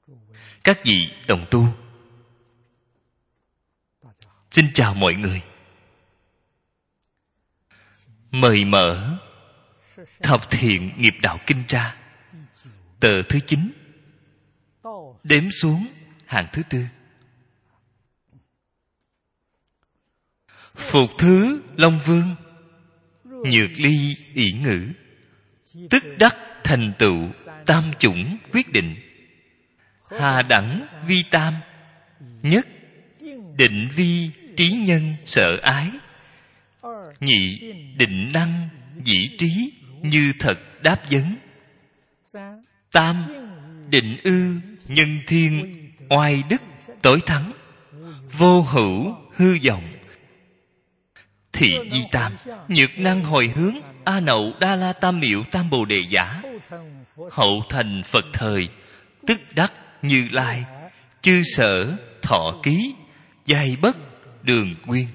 Các vị đồng tu, xin chào mọi người. Mời mở Thập Thiện Nghiệp Đạo Kinh ra, tờ thứ 9, đếm xuống hàng thứ 4. Phục thứ Long Vương, nhược ly ỷ ngữ, tức đắc thành tựu tam chủng quyết định. Hà đẳng vi tam, nhất định vi trí nhân sợ ái, nhị định năng dĩ trí như thật đáp vấn, tam định ư nhân thiên oai đức tối thắng, vô hữu hư vọng. Thị di tam, nhược năng hồi hướng, A Nậu Đa La Tam Miệu Tam Bồ Đề Giả, hậu thành Phật thời, tức đắc Như Lai, chư sở thọ ký, giai bất đường quyên.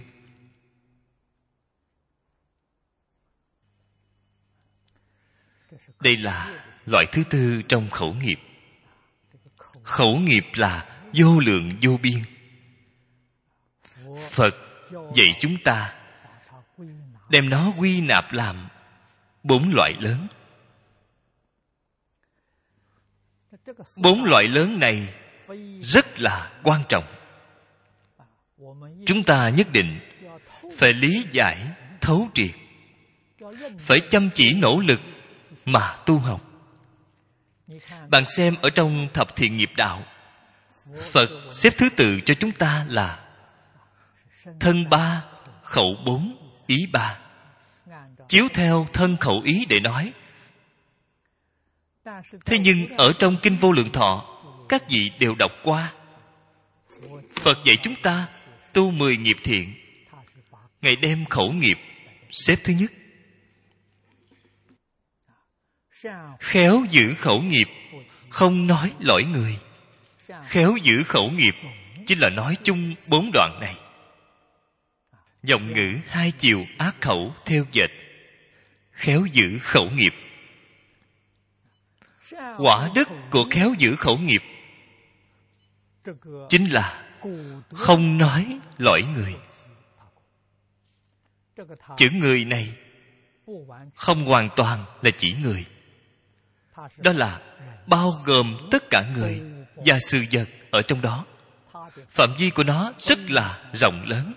Đây là loại thứ 4 trong khẩu nghiệp. Khẩu nghiệp là vô lượng vô biên. Phật dạy chúng ta đem nó quy nạp làm 4 loại lớn. 4 loại lớn này rất là quan trọng. Chúng ta nhất định phải lý giải thấu triệt, phải chăm chỉ nỗ lực mà tu học. Bạn xem ở trong Thập Thiện Nghiệp Đạo, Phật xếp thứ tự cho chúng ta là thân 3, khẩu 4, ý 3. Chiếu theo thân khẩu ý để nói. Thế nhưng ở trong Kinh Vô Lượng Thọ, các vị đều đọc qua. Phật dạy chúng ta tu 10 nghiệp thiện. Ngài đem khẩu nghiệp xếp thứ nhất. Khéo giữ khẩu nghiệp, không nói lỗi người. Khéo giữ khẩu nghiệp chính là nói chung 4 đoạn này. Giọng ngữ hai chiều ác khẩu theo dệt. Khéo giữ khẩu nghiệp. Quả đức của khéo giữ khẩu nghiệp chính là không nói lỗi người. Chữ người này không hoàn toàn là chỉ người. Đó là bao gồm tất cả người và sự vật ở trong đó. Phạm vi của nó rất là rộng lớn.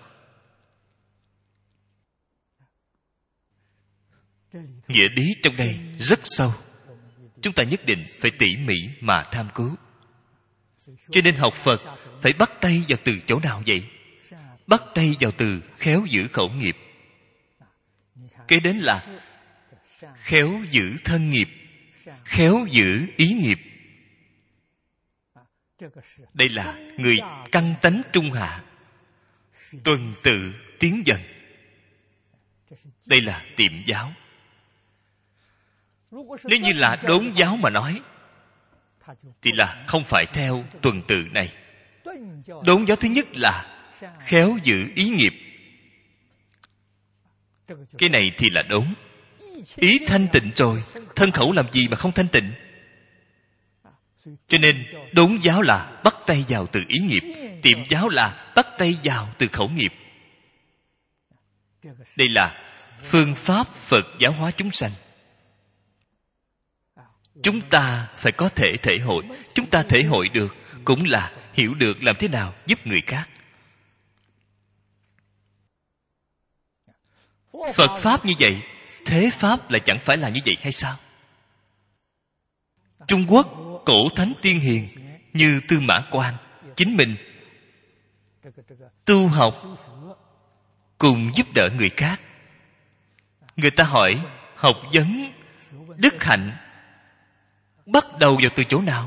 Nghĩa lý trong đây rất sâu. Chúng ta nhất định phải tỉ mỉ mà tham cứu. Cho nên học Phật phải bắt tay vào từ chỗ nào vậy? Bắt tay vào từ khéo giữ khẩu nghiệp. Kế đến là khéo giữ thân nghiệp, khéo giữ ý nghiệp. Đây là người căn tánh trung hạ, tuần tự tiến dần. Đây là tiệm giáo. Nếu như là đốn giáo mà nói thì là không phải theo tuần tự này. Đốn giáo thứ nhất là khéo giữ ý nghiệp. Cái này thì là đốn. Ý thanh tịnh rồi, thân khẩu làm gì mà không thanh tịnh? Cho nên đốn giáo là bắt tay vào từ ý nghiệp, tiệm giáo là bắt tay vào từ khẩu nghiệp. Đây là phương pháp Phật giáo hóa chúng sanh. Chúng ta phải có thể thể hội. Chúng ta thể hội được cũng là hiểu được làm thế nào giúp người khác. Phật Pháp như vậy, thế Pháp là chẳng phải là như vậy hay sao? Trung Quốc, cổ thánh tiên hiền như Tư Mã Quan, chính mình tu học cùng giúp đỡ người khác. Người ta hỏi học vấn đức hạnh bắt đầu vào từ chỗ nào?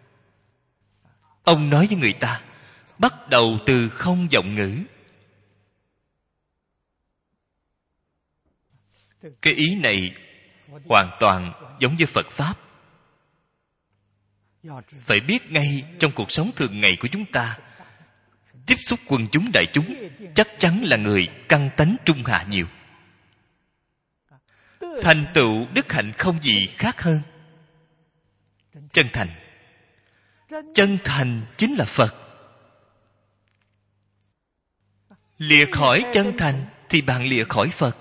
Ông nói với người ta bắt đầu từ không vọng ngữ. Cái ý này hoàn toàn giống như Phật Pháp. Phải biết ngay trong cuộc sống thường ngày của chúng ta, tiếp xúc quần chúng đại chúng chắc chắn là người căn tánh trung hạ nhiều. Thành tựu đức hạnh không gì khác hơn chân thành. Chân thành chính là Phật. Lìa khỏi chân thành thì bạn lìa khỏi Phật.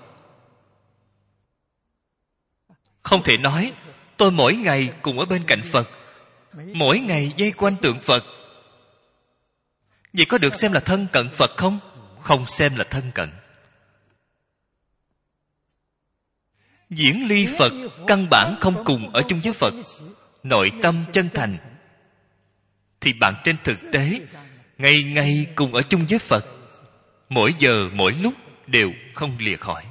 Không thể nói tôi mỗi ngày cùng ở bên cạnh Phật, mỗi ngày dây quanh tượng Phật. Vậy có được xem là thân cận Phật không? Không xem là thân cận. Diễn ly Phật căn bản không cùng ở chung với Phật. Nội tâm chân thành thì bạn trên thực tế ngày ngày cùng ở chung với Phật, mỗi giờ mỗi lúc đều không lìa khỏi.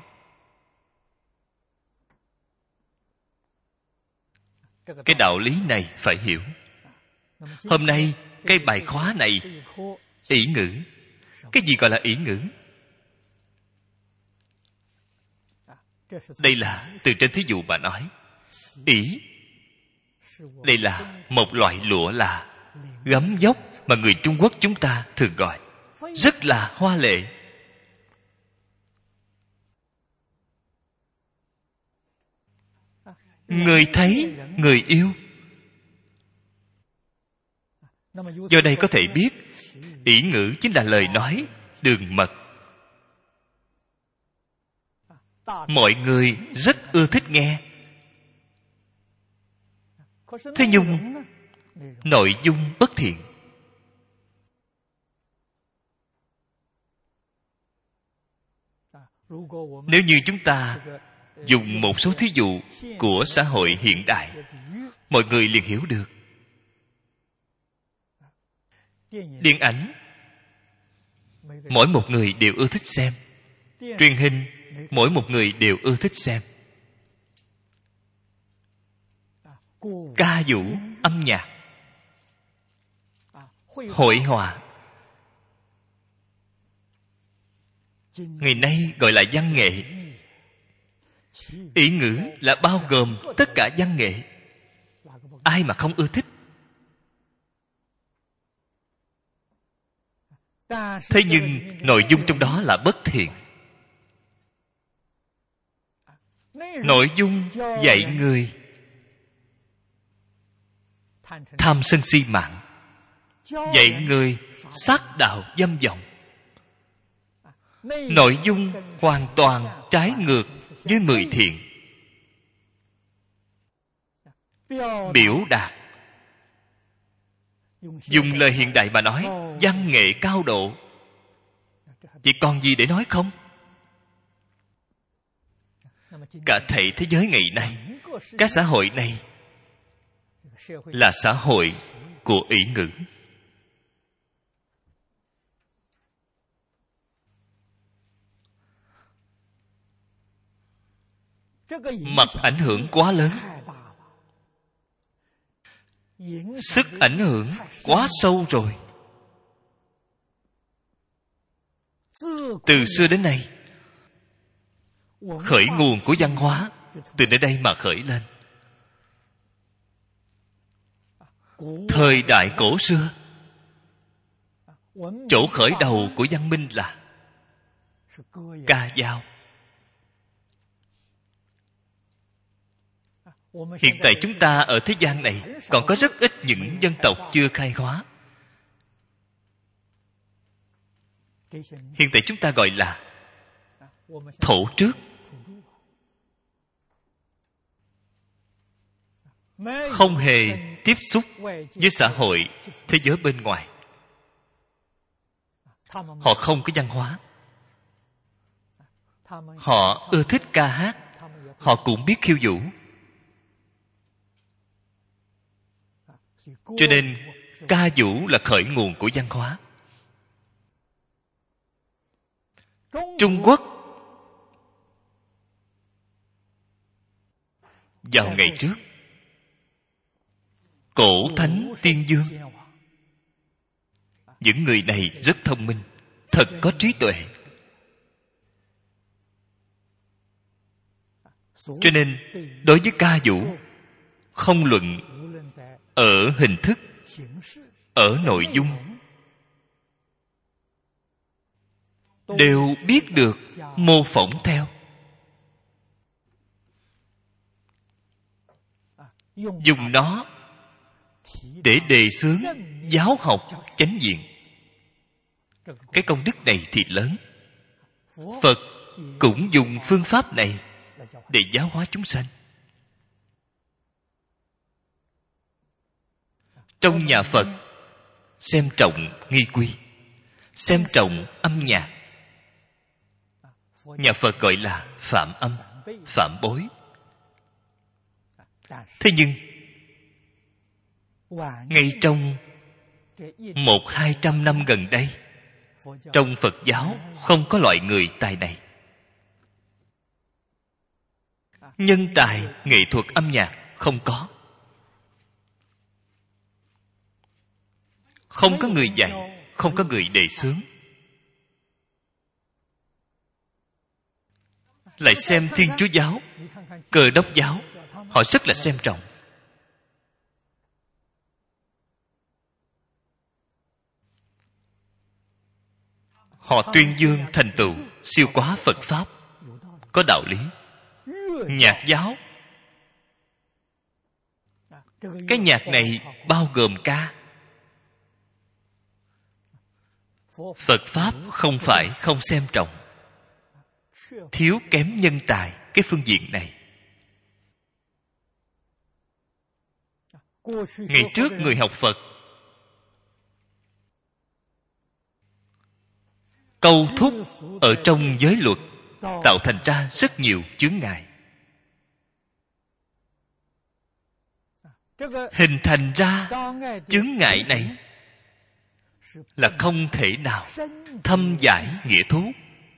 Cái đạo lý này phải hiểu. Hôm nay cái bài khóa này, ỷ ngữ. Cái gì gọi là ỷ ngữ? Đây là từ trên thí dụ mà nói. Ỷ, đây là một loại lụa là gấm vóc mà người Trung Quốc chúng ta thường gọi, rất là hoa lệ. Người thấy, người yêu. Do đây có thể biết, ỷ ngữ chính là lời nói đường mật. Mọi người rất ưa thích nghe. Thế nhưng nội dung bất thiện. Nếu như chúng ta dùng một số thí dụ của xã hội hiện đại, mọi người liền hiểu được. Điện ảnh, mỗi một người đều ưa thích xem. Truyền hình, mỗi một người đều ưa thích xem. Ca vũ, âm nhạc, hội họa, ngày nay gọi là văn nghệ. Ỷ ngữ là bao gồm tất cả văn nghệ. Ai mà không ưa thích? Thế nhưng nội dung trong đó là bất thiện. Nội dung dạy người tham sân si mạng, dạy người sát đạo dâm vọng. Nội dung hoàn toàn trái ngược với 10 thiện. Biểu đạt, dùng lời hiện đại mà nói, văn nghệ cao độ. Vậy còn gì để nói không? Cả thảy thế giới ngày nay, các xã hội này là xã hội của ỷ ngữ. Mặt ảnh hưởng quá lớn, sức ảnh hưởng quá sâu rồi. Từ xưa đến nay, khởi nguồn của văn hóa từ nơi đây mà khởi lên. Thời đại cổ xưa, chỗ khởi đầu của văn minh là ca dao. Hiện tại chúng ta ở thế gian này còn có rất ít những dân tộc chưa khai hóa. Hiện tại chúng ta gọi là thổ trước. Không hề tiếp xúc với xã hội thế giới bên ngoài. Họ không có văn hóa. Họ ưa thích ca hát. Họ cũng biết khiêu vũ. Cho nên ca vũ là khởi nguồn của văn hóa. Trung Quốc vào ngày trước, cổ thánh tiên dương, những người này rất thông minh, thật có trí tuệ. Cho nên đối với ca vũ, không luận ở hình thức, ở nội dung, đều biết được mô phỏng theo. Dùng nó để đề xướng giáo học chánh diện. Cái công đức này thì lớn. Phật cũng dùng phương pháp này để giáo hóa chúng sanh. Trong nhà Phật xem trọng nghi quy, xem trọng âm nhạc. Nhà Phật gọi là phạm âm, phạm bối. Thế nhưng ngay trong 100-200 năm gần đây, trong Phật giáo không có loại người tài này. Nhân tài nghệ thuật âm nhạc không có. Không có người dạy, không có người đề xướng. Lại xem Thiên Chúa giáo, Cơ Đốc giáo, họ rất là xem trọng. Họ tuyên dương thành tựu siêu quá Phật pháp, có đạo lý. Nhạc giáo, cái nhạc này bao gồm ca. Phật pháp không phải không xem trọng, thiếu kém nhân tài cái phương diện này. Ngày trước người học Phật câu thúc ở trong giới luật, tạo thành ra rất nhiều chướng ngại, hình thành ra chướng ngại này là không thể nào thâm giải nghĩa thú.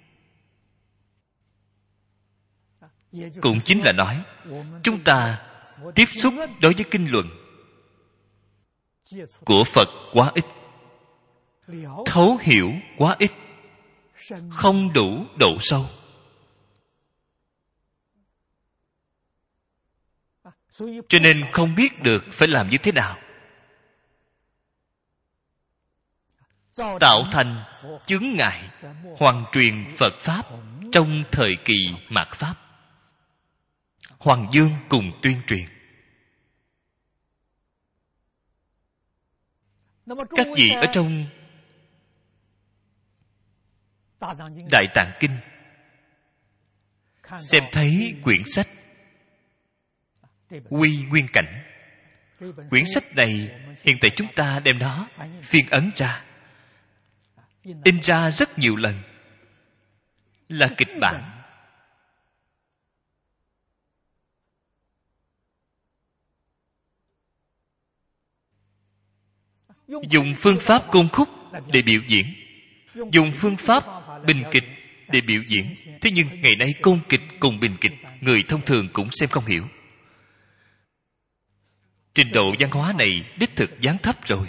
Cũng chính là nói chúng ta tiếp xúc đối với kinh luận của Phật quá ít, thấu hiểu quá ít, không đủ độ sâu. Cho nên không biết được phải làm như thế nào, tạo thành chướng ngại hoàn truyền Phật pháp trong thời kỳ mạt pháp. Hoàng Dương cùng tuyên truyền. Các vị ở trong Đại Tạng Kinh xem thấy quyển sách Quy Nguyên Cảnh. Quyển sách này hiện tại chúng ta đem nó phiên ấn ra, in ra rất nhiều lần, là kịch bản. Dùng phương pháp côn khúc để biểu diễn, dùng phương pháp bình kịch để biểu diễn. Thế nhưng ngày nay côn kịch cùng bình kịch người thông thường cũng xem không hiểu. Trình độ văn hóa này đích thực giáng thấp rồi.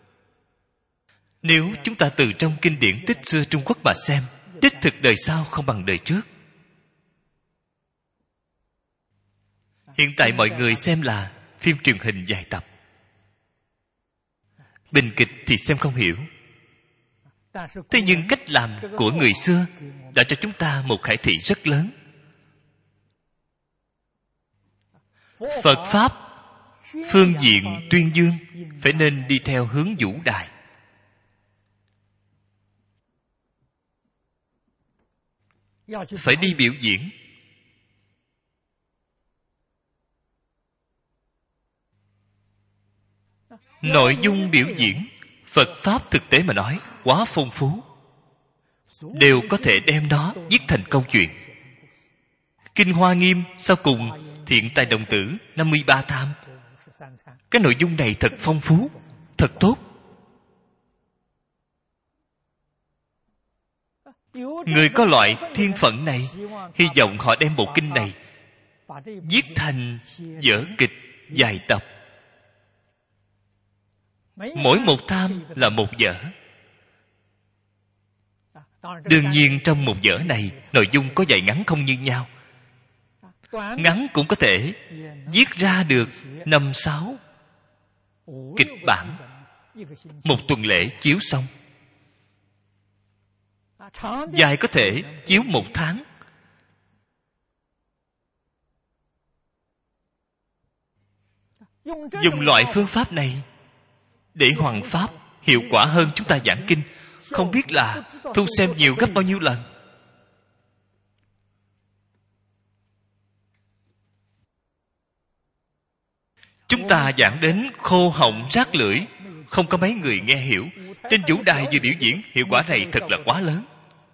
Nếu chúng ta từ trong kinh điển tích xưa Trung Quốc mà xem, đích thực đời sau không bằng đời trước. Hiện tại mọi người xem là phim truyền hình dài tập, bình kịch thì xem không hiểu. Thế nhưng cách làm của người xưa đã cho chúng ta một khải thị rất lớn. Phật pháp phương diện tuyên dương phải nên đi theo hướng vũ đại. Phải đi biểu diễn. Nội dung biểu diễn Phật pháp thực tế mà nói quá phong phú, đều có thể đem nó viết thành câu chuyện. Kinh Hoa Nghiêm sau cùng thiện tài đồng tử 53 tham. Cái nội dung này thật phong phú, thật tốt. Người có loại thiên phận này, hy vọng họ đem bộ kinh này viết thành vở kịch dài tập. Mỗi một tham là một vở. Đương nhiên trong một vở này, nội dung có dài ngắn không như nhau. Ngắn cũng có thể viết ra được 5-6 kịch bản, một tuần lễ chiếu xong. Dài có thể chiếu 1 tháng. Dùng loại phương pháp này để hoằng pháp hiệu quả hơn chúng ta giảng kinh, không biết là thu xem nhiều gấp bao nhiêu lần. Chúng ta giảng đến khô họng rác lưỡi, không có mấy người nghe hiểu. Trên vũ đài vừa biểu diễn, hiệu quả này thật là quá lớn.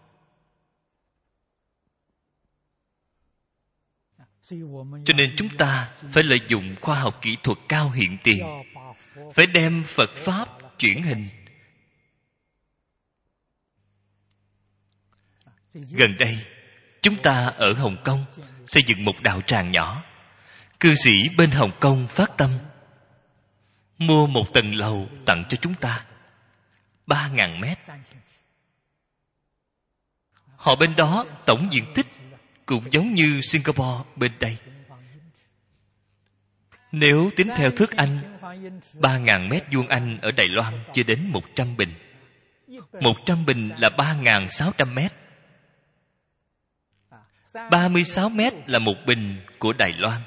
Cho nên chúng ta phải lợi dụng khoa học kỹ thuật cao hiện tiền, phải đem Phật Pháp chuyển hình. Gần đây, chúng ta ở Hồng Kông xây dựng một đạo tràng nhỏ. Cư sĩ bên Hồng Kông phát tâm mua một tầng lầu tặng cho chúng ta, 3.000 mét. Họ bên đó tổng diện tích cũng giống như Singapore bên đây. Nếu tính theo thước Anh, 3.000 mét vuông Anh ở Đài Loan chưa đến 100 bình. 100 bình là 3.600 mét. 36 mét là một bình của Đài Loan.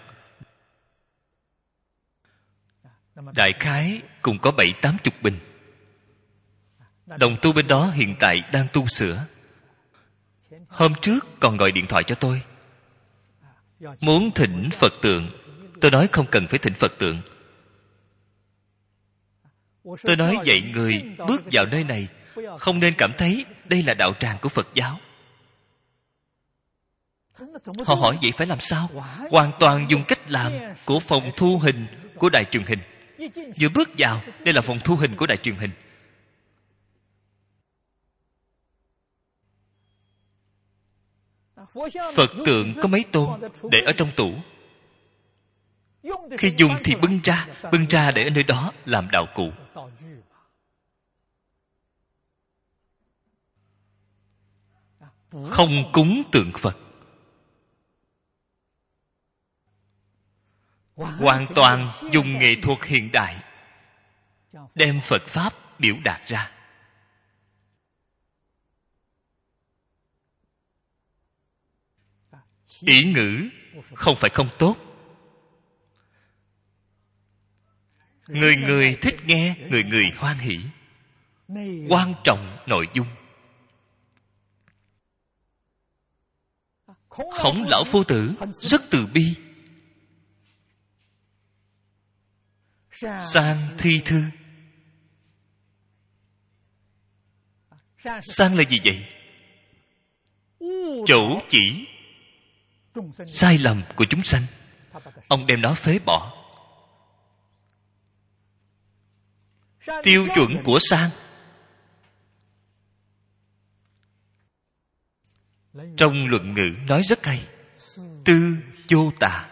Đại khái cũng có 7-80 bình. Đồng tu bên đó hiện tại đang tu sửa. Hôm trước còn gọi điện thoại cho tôi, muốn thỉnh Phật tượng. Tôi nói không cần phải thỉnh Phật tượng. Tôi nói dạy người bước vào nơi này không nên cảm thấy đây là đạo tràng của Phật giáo. Họ hỏi vậy phải làm sao? Hoàn toàn dùng cách làm của phòng thu hình của đài truyền hình. Vừa bước vào, đây là phòng thu hình của đài truyền hình. Phật tượng có mấy tôn để ở trong tủ. Khi dùng thì bưng ra để ở nơi đó làm đạo cụ. Không cúng tượng Phật. Hoàn toàn dùng nghệ thuật hiện đại đem Phật Pháp biểu đạt ra. Ý ngữ không phải không tốt. Người người thích nghe, người người hoan hỷ. Quan trọng nội dung. Khổng lão phu tử rất từ bi. Sang thi thư. Sang là gì vậy? Chỗ chỉ sai lầm của chúng sanh. Ông đem nó phế bỏ. Tiêu chuẩn của sang trong luận ngữ nói rất hay. Tư vô tà.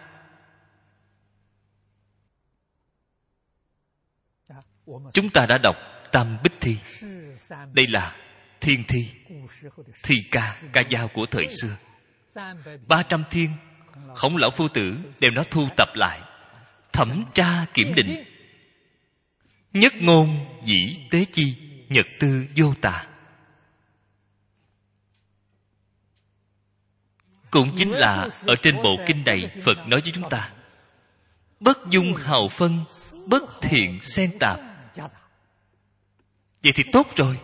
Chúng ta đã đọc Tam Bích Thi. Đây là thiên thi, thi ca, ca dao của thời xưa. 300 thiên, Khổng lão phu tử đem nó thu tập lại, thẩm tra kiểm định. Nhất ngôn dĩ tế chi, nhật tư vô tà. Cũng chính là ở trên bộ kinh này Phật nói với chúng ta: bất dung hào phân, bất thiện xen tạp. Vậy thì tốt rồi.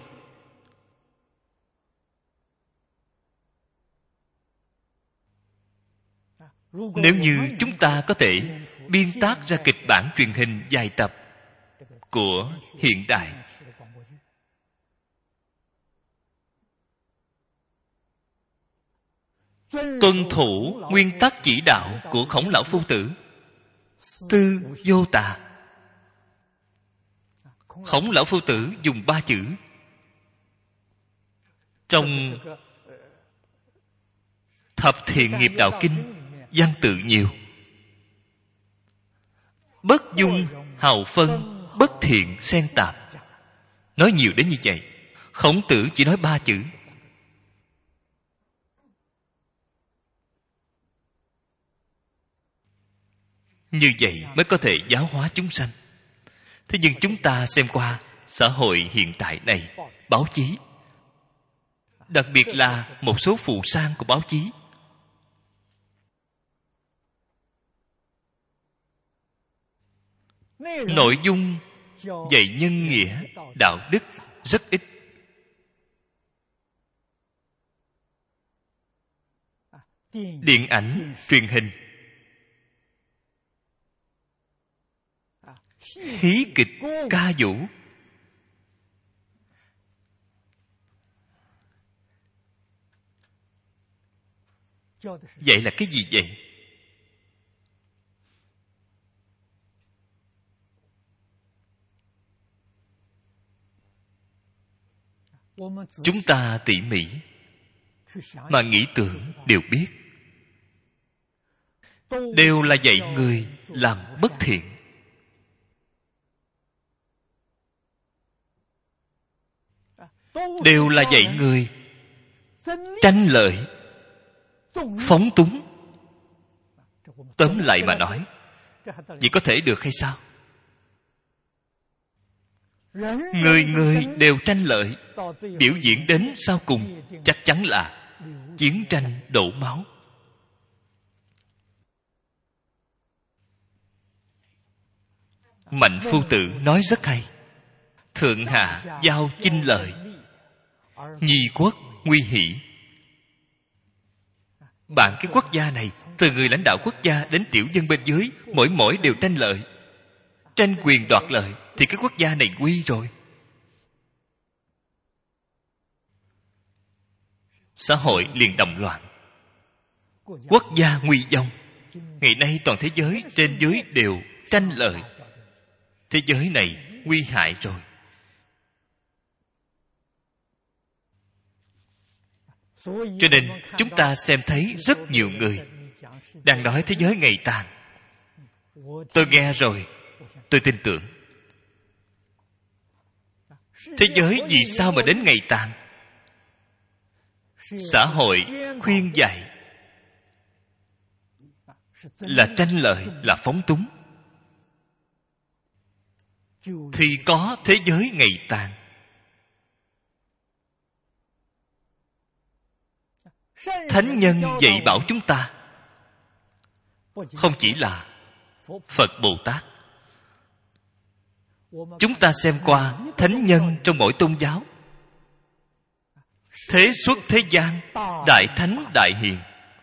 Nếu như chúng ta có thể biên tác ra kịch bản truyền hình dài tập của hiện đại, tuân thủ nguyên tắc chỉ đạo của Khổng lão phu tử, tư vô tà. Khổng lão phu tử dùng 3 chữ. Trong Thập Thiện Nghiệp Đạo Kinh văn tự nhiều. Bất dung hào phân, bất thiện xen tạp. Nói nhiều đến như vậy. Khổng tử chỉ nói 3 chữ. Như vậy mới có thể giáo hóa chúng sanh. Thế nhưng chúng ta xem qua xã hội hiện tại này, báo chí, đặc biệt là một số phù sa của báo chí, nội dung dạy nhân nghĩa, đạo đức rất ít. Điện ảnh, truyền hình, hí kịch, ca vũ, vậy là cái gì vậy? Chúng ta tỉ mỉ mà nghĩ tưởng đều biết, đều là dạy người làm bất thiện. Đều là dạy người tranh lợi, phóng túng. Tóm lại mà nói, vậy có thể được hay sao? Người người đều tranh lợi, biểu diễn đến sau cùng chắc chắn là chiến tranh đổ máu. Mạnh Phu Tử nói rất hay: thượng hạ giao chinh lợi, nhi quốc nguy hỷ. Bạn cái quốc gia này, từ người lãnh đạo quốc gia đến tiểu dân bên dưới, mỗi đều tranh lợi, tranh quyền đoạt lợi, thì cái quốc gia này nguy rồi. Xã hội liền động loạn, quốc gia nguy vong. Ngày nay toàn thế giới trên dưới đều tranh lợi, thế giới này nguy hại rồi. Cho nên chúng ta xem thấy rất nhiều người đang nói thế giới ngày tàn. Tôi nghe rồi, tôi tin tưởng. Thế giới vì sao mà đến ngày tàn? Xã hội khuyên dạy là tranh lợi, là phóng túng, thì có thế giới ngày tàn. Thánh nhân dạy bảo chúng ta, không chỉ là Phật Bồ Tát. Chúng ta xem qua thánh nhân trong mỗi tôn giáo, thế xuất thế gian, đại thánh đại hiền,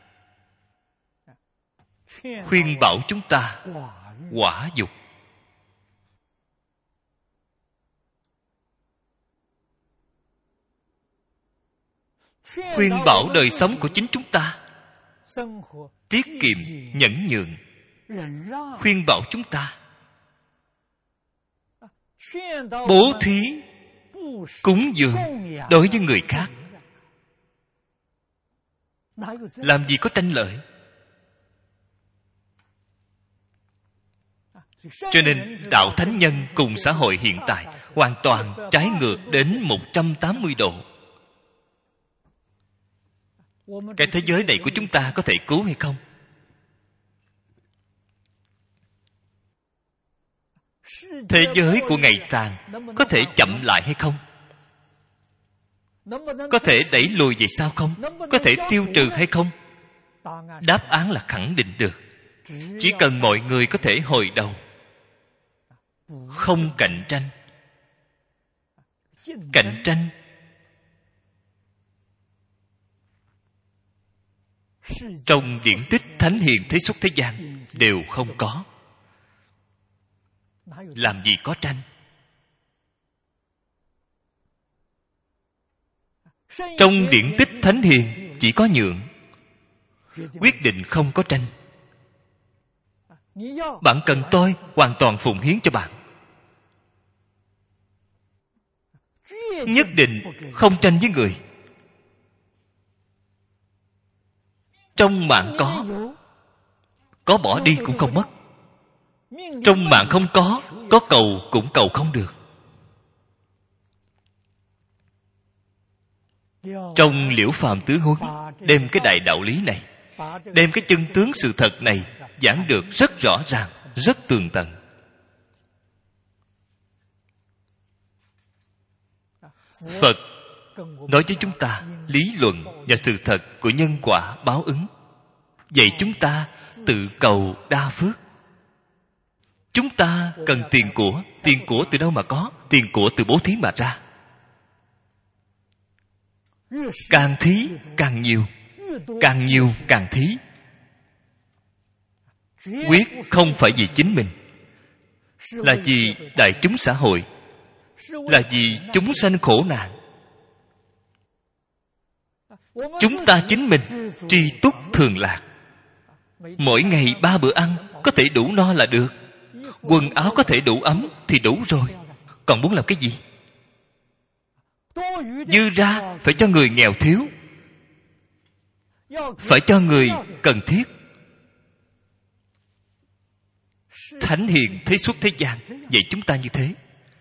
khuyên bảo chúng ta quả dục. Khuyên bảo đời sống của chính chúng ta tiết kiệm, nhẫn nhượng. Khuyên bảo chúng ta bố thí, cúng dường đối với người khác. Làm gì có tranh lợi. Cho nên đạo thánh nhân cùng xã hội hiện tại hoàn toàn trái ngược đến 180 độ. Cái thế giới này của chúng ta có thể cứu hay không? Thế giới của ngày tàn có thể chậm lại hay không? Có thể đẩy lùi về sau không? Có thể tiêu trừ hay không? Đáp án là khẳng định được. Chỉ cần mọi người có thể hồi đầu, không cạnh tranh. Cạnh tranh trong điển tích thánh hiền thế xuất thế gian đều không có. Làm gì có tranh? Trong điển tích thánh hiền chỉ có nhượng, quyết định không có tranh. Bạn cần tôi hoàn toàn phụng hiến cho bạn, nhất định không tranh với người. Trong mạng có bỏ đi cũng không mất. Trong mạng không có cầu cũng cầu không được. Trong Liễu Phàm Tứ Huấn đem cái đại đạo lý này, đem cái chân tướng sự thật này giảng được rất rõ ràng, rất tường tận. Phật nói với chúng ta lý luận và sự thật của nhân quả báo ứng, dạy chúng ta tự cầu đa phước. Chúng ta cần tiền của. Tiền của từ đâu mà có? Tiền của từ bố thí mà ra. Càng thí càng nhiều, càng nhiều càng thí. Quyết không phải vì chính mình, là vì đại chúng xã hội, là vì chúng sanh khổ nạn. Chúng ta chính mình tri túc thường lạc. Mỗi ngày 3 bữa ăn có thể đủ no là được. Quần áo có thể đủ ấm thì đủ rồi. Còn muốn làm cái gì? Dư ra phải cho người nghèo thiếu, phải cho người cần thiết. Thánh hiền thấy suốt thế gian vậy chúng ta như thế.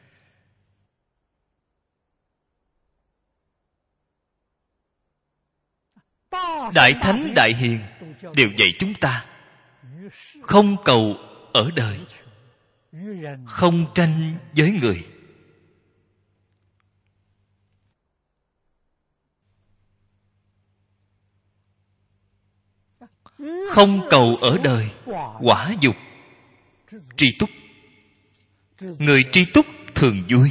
Đại thánh đại hiền đều dạy chúng ta không cầu ở đời, không tranh với người. Không cầu ở đời, quả dục tri túc. Người tri túc thường vui,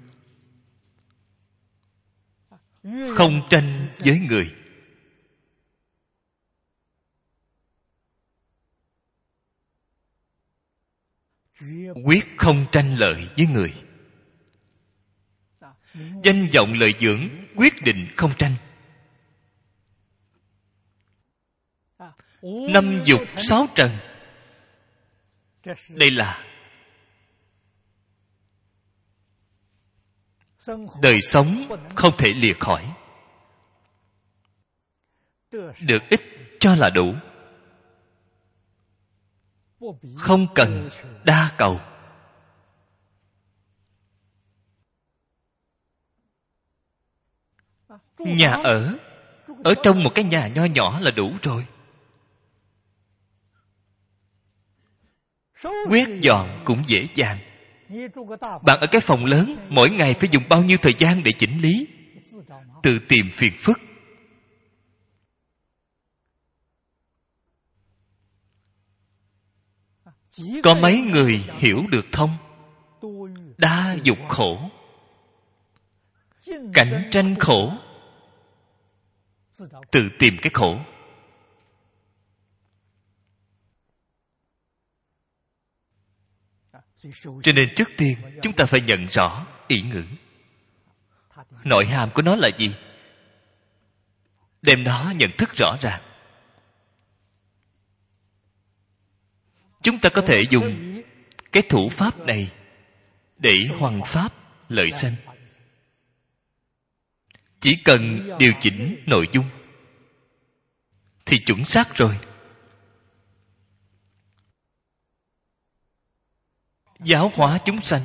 không tranh với người. Quyết không tranh lợi với người. Danh vọng lợi dưỡng quyết định không tranh. 5 dục 6 trần, đây là đời sống không thể lìa khỏi. Được ít cho là đủ, không cần đa cầu. Nhà ở trong một cái nhà nho nhỏ là đủ rồi. Quét dọn cũng dễ dàng. Bạn ở cái phòng lớn, mỗi ngày phải dùng bao nhiêu thời gian để chỉnh lý? Tự tìm phiền phức. Có mấy người hiểu được thông? Đa dục khổ, cạnh tranh khổ, tự tìm cái khổ. Cho nên trước tiên chúng ta phải nhận rõ ý ngữ. Nội hàm của nó là gì? Đem nó nhận thức rõ ràng. Chúng ta có thể dùng cái thủ pháp này để hoằng pháp lợi sanh. Chỉ cần điều chỉnh nội dung thì chuẩn xác rồi. Giáo hóa chúng sanh.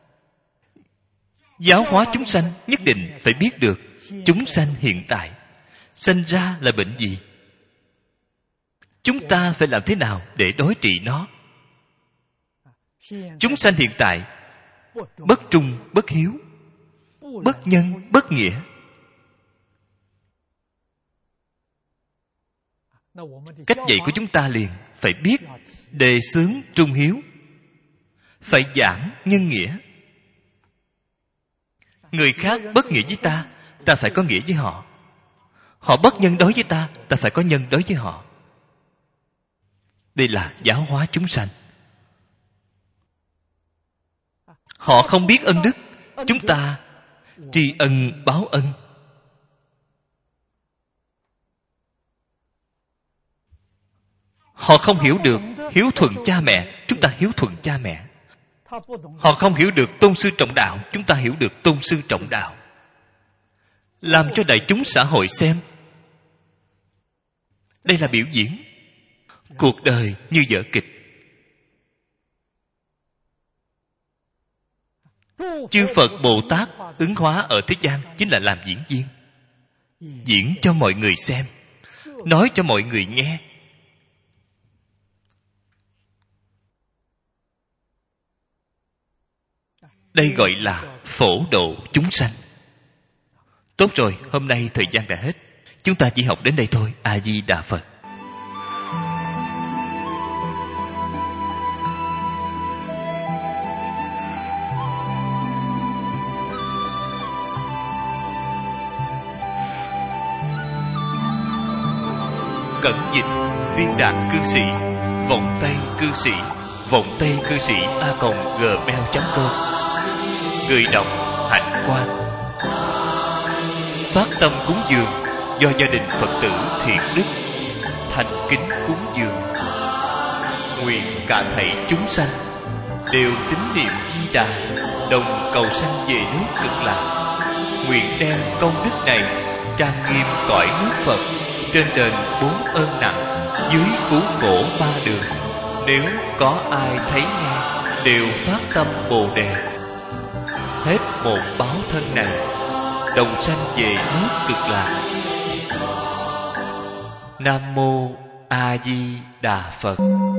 Giáo hóa chúng sanh nhất định phải biết được chúng sanh hiện tại sinh ra là bệnh gì. Chúng ta phải làm thế nào để đối trị nó? Chúng sanh hiện tại bất trung, bất hiếu, bất nhân, bất nghĩa. Cách dạy của chúng ta liền phải biết đề xướng trung hiếu, phải giảng nhân nghĩa. Người khác bất nghĩa với ta, ta phải có nghĩa với họ. Họ bất nhân đối với ta, ta phải có nhân đối với họ. Đây là giáo hóa chúng sanh. Họ không biết ân đức, chúng ta tri ân báo ân. Họ không hiểu được hiếu thuận cha mẹ, chúng ta hiếu thuận cha mẹ. Họ không hiểu được tôn sư trọng đạo, chúng ta hiểu được tôn sư trọng đạo. Làm cho đại chúng xã hội xem. Đây là biểu diễn. Cuộc đời như vở kịch. Chư Phật Bồ Tát ứng hóa ở thế gian chính là làm diễn viên. Diễn cho mọi người xem, nói cho mọi người nghe. Đây gọi là phổ độ chúng sanh. Tốt rồi, hôm nay thời gian đã hết. Chúng ta chỉ học đến đây thôi. A Di Đà Phật. Cẩn Dịch, Viên Đạn Cư Sĩ, Vọng Tây Cư Sĩ, Vọng Tây Cư Sĩ @gmail.com. Người đọc Hạnh Quang. Phát tâm cúng dường do gia đình Phật tử Thiện Đức thành kính cúng dường. Nguyện cả thảy chúng sanh đều tín niệm Di Đà, đồng cầu sanh về nước Cực Lạc. Nguyện đem công đức này trang nghiêm cõi nước Phật, trên đền 4 ơn nặng, dưới cứu khổ 3 đường. Nếu có ai thấy nghe đều phát tâm Bồ Đề, hết một báo thân này đồng sanh về nước Cực Lạc. Nam mô A Di Đà Phật.